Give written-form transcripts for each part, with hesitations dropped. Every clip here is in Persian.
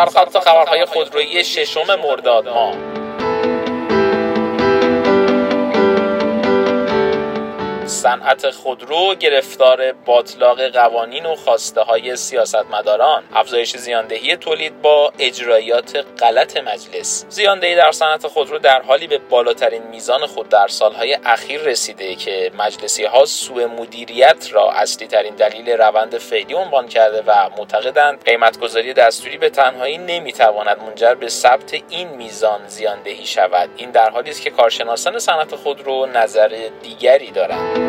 سرخط خبرهای خودرویی 6 مرداد ماه. صنعت خودرو گرفتار باتلاق قوانین و خواسته‌های سیاستمداران. افزایش زیاندهی تولید با اجرایات غلط مجلس. زیاندهی در صنعت خودرو در حالی به بالاترین میزان خود در سالهای اخیر رسیده که مجلسی‌ها سوء مدیریت را اصلی ترین دلیل روند فعلی عنوان کرده و معتقدند قیمت‌گذاری دستوری به تنهایی نمی‌تواند منجر به ثبت این میزان زیاندهی شود. این در حالی است که کارشناسان صنعت خودرو نظر دیگری دارند.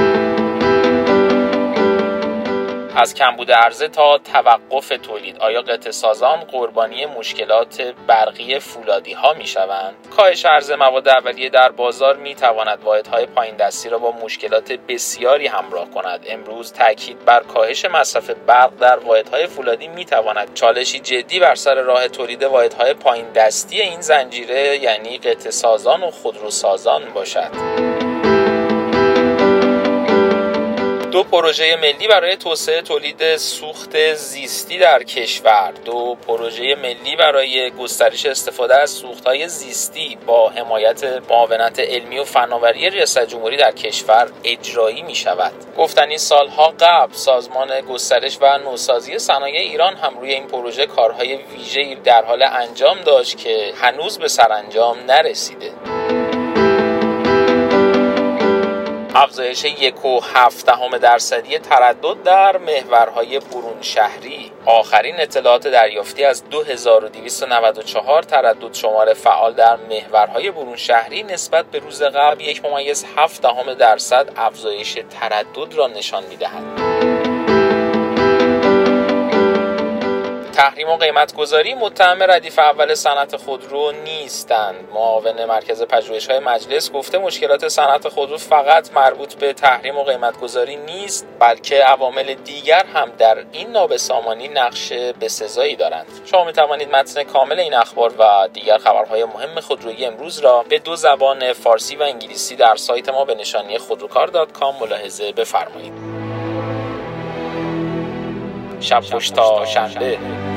از کمبود عرضه تا توقف تولید، آیا قطعه‌سازان قربانی مشکلات برقی فولادی ها می شوند؟ کاهش عرضه مواد اولیه در بازار می تواند واحدهای پایین دستی را با مشکلات بسیاری همراه کند. امروز تاکید بر کاهش مصرف برق در واحدهای فولادی می تواند چالشی جدی بر سر راه تولید واحدهای پایین دستی این زنجیره یعنی قطعه‌سازان و خودروسازان باشد. 2 پروژه ملی برای توسعه تولید سوخت زیستی در کشور. 2 پروژه ملی برای گسترش استفاده از سوخت‌های زیستی با حمایت معاونت علمی و فناوری ریاست جمهوری در کشور اجرایی می‌شود. گفتنی سالها قبل سازمان گسترش و نوسازی صنایع ایران هم روی این پروژه کارهای ویژه‌ای در حال انجام داشت که هنوز به سرانجام نرسیده. افزایش 1.7% تردد در محورهای برون شهری. آخرین اطلاعات دریافتی از 2294 تردد شمار فعال در محورهای برون شهری نسبت به روز قبل 1.7% افزایش تردد را نشان می‌دهد. تحریم و قیمت‌گذاری متهم ردیف اول صنعت خودرو نیستند. معاون مرکز پژوهش‌های مجلس گفته مشکلات صنعت خودرو فقط مربوط به تحریم و قیمت‌گذاری نیست، بلکه عوامل دیگر هم در این نابسامانی نقش بسزایی دارند. شما می‌توانید متن کامل این اخبار و دیگر خبرهای مهم خودرویی امروز را به 2 زبان فارسی و انگلیسی در سایت ما به نشانی خودروکار.com ملاحظه بفرمایید. شب خوش تا شنبه.